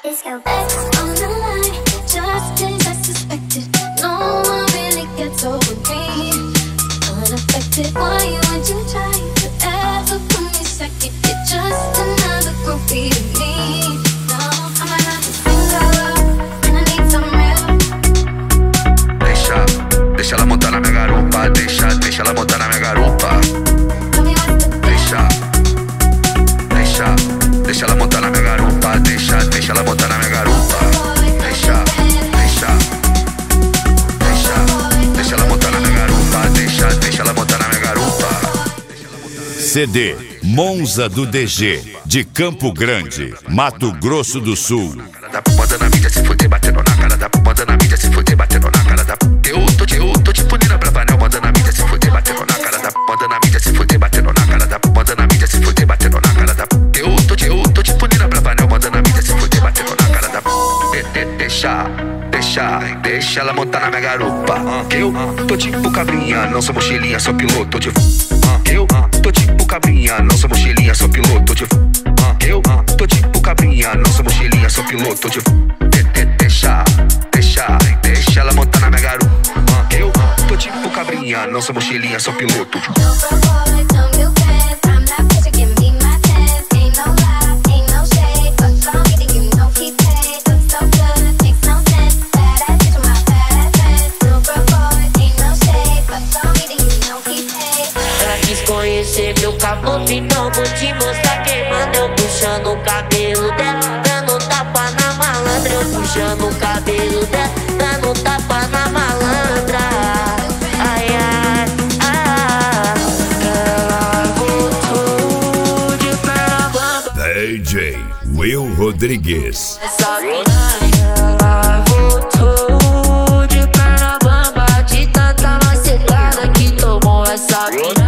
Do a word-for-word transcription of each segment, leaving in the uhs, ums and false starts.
It's your best on the line, just as I suspected. No one really gets over me, unaffected. Why you would you try to ever put me second? You're just another groupie to me. No, I'm another single, and I need some real. Deixa, deixa ela montar na minha garupa. Deixa, deixa ela montar na minha garupa. Deixa, deixa, deixa ela montar na minha garupa. Deixa, deixa ela montar na minha garupa. Deixa, deixa, deixa, deixa ela montar na minha garupa. Deixa, deixa ela montar na minha garupa. C D Monza do D G, de Campo Grande, Mato Grosso do Sul. Manda na mídia se fuder, batendo na cara da. Manda na mídia se fuder, batendo na cara da. Eu tô, eu tô tipo Nina Bravanel. Manda na mídia se fuder, batendo na cara da. Manda na mídia se fuder, batendo na cara da. Manda na mídia se fuder, batendo na cara da. Eu tô, eu tô tipo Nina Bravanel. Manda na mídia se fuder, batendo na cara da. De, de, deixa, deixa, deixa ela montar na minha garupa. Que eu tô tipo cabrinha, não sou mochilinha, sou piloto de. Eu tô tipo cabrinha, não sou mochilinha, sou piloto de. Eu tô tipo cabrinha, não sou mochilinha, sou piloto de. De, de, deixa, deixa, deixa ela montar na minha garupa. Eu tô tipo cabrinha, não sou mochilinha, sou piloto de. Conhecer meu caboclo, então vou te mostrar queimando. Eu puxando o cabelo dela, dando tapa na malandra. Eu puxando o cabelo dela, dando tapa na malandra. Ai, ai, ai, ela voltou de perna bamba. D J Will Rodrigues. Essa ela voltou de perna bamba, de tanta macegada que tomou essa mina.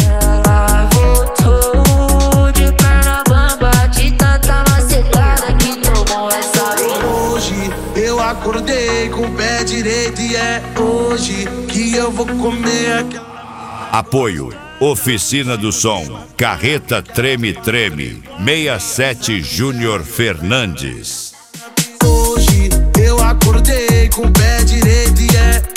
Acordei com o pé direito e é hoje que eu vou comer aquela... Apoio Oficina do Som, Carreta Treme Treme, sessenta e sete Júnior Fernandes. Hoje eu acordei com o pé direito e é